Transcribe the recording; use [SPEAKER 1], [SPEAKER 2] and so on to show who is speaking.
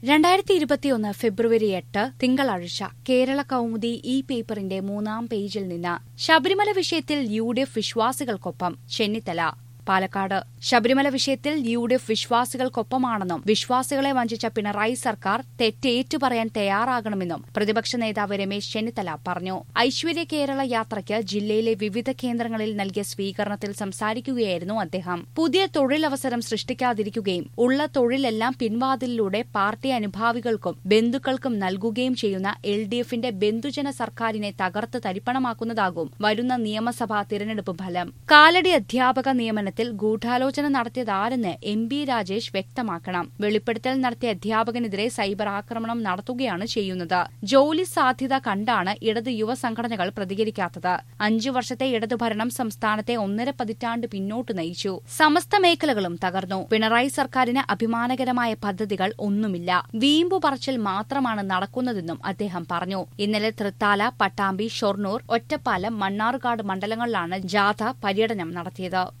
[SPEAKER 1] 2021 ഫെബ്രുവരി 8 തിങ്കളാഴ്ച കേരള കൗമുദി ഈ പേപ്പറിന്റെ 3-ാം പേജിൽ നിന്ന് ശബരിമല വിഷയത്തിൽ യു.ഡി.എഫ് വിശ്വാസികൾക്കൊപ്പം ചെന്നിത്തല പാലക്കാട് ശബരിമല വിഷയത്തിൽ യു.ഡി.എഫ് വിശ്വാസികൾക്കൊപ്പമാണെന്നും വിശ്വാസികളെ വഞ്ചിച്ച പിണറായി സർക്കാർ തെറ്റേറ്റു പറയാൻ തയ്യാറാകണമെന്നും പ്രതിപക്ഷ നേതാവ് രമേശ് ചെന്നിത്തല പറഞ്ഞു. ഐശ്വര്യ കേരള യാത്രയ്ക്ക് ജില്ലയിലെ വിവിധ കേന്ദ്രങ്ങളിൽ നൽകിയ സ്വീകരണത്തിൽ സംസാരിക്കുകയായിരുന്നു അദ്ദേഹം. പുതിയ തൊഴിലവസരം സൃഷ്ടിക്കാതിരിക്കുകയും ഉള്ള തൊഴിലെല്ലാം പിൻവാതിലിലൂടെ പാർട്ടി അനുഭാവികൾക്കും ബന്ധുക്കൾക്കും നൽകുകയും ചെയ്യുന്ന എൽ.ഡി.എഫിന്റെ ബന്ധുജന സർക്കാരിനെ തകർത്ത് തരിപ്പണമാക്കുന്നതാകും വരുന്ന നിയമസഭാ തിരഞ്ഞെടുപ്പ് ഫലം. കാലടി അധ്യാപക നിയമനത്തിൽ ഗൂഢാലോചന നടത്തിയതാരെന്ന് എം.ബി. രാജേഷ് വ്യക്തമാക്കണം. വെളിപ്പെടുത്തൽ നടത്തിയ അധ്യാപകനെതിരെ സൈബർ ആക്രമണം നടത്തുകയാണ് ചെയ്യുന്നത്. ജോലി സാധ്യത കണ്ടാണ് ഇടത് യുവ സംഘടനകൾ പ്രതികരിക്കാത്തത്. 5 വർഷത്തെ ഇടതു ഭരണം സംസ്ഥാനത്തെ 1.5 പതിറ്റാണ്ട് പിന്നോട്ട് നയിച്ചു. സമസ്ത മേഖലകളും തകർന്നു. പിണറായി സർക്കാരിന് അഭിമാനകരമായ പദ്ധതികൾ ഒന്നുമില്ല. വീമ്പു പറച്ചിൽ മാത്രമാണ് നടക്കുന്നതെന്നും അദ്ദേഹം പറഞ്ഞു. ഇന്നലെ തൃത്താല, പട്ടാമ്പി, ഷൊർണൂർ, ഒറ്റപ്പാലം, മണ്ണാർക്കാട് മണ്ഡലങ്ങളിലാണ് ജാഥ പര്യടനം നടത്തിയത്.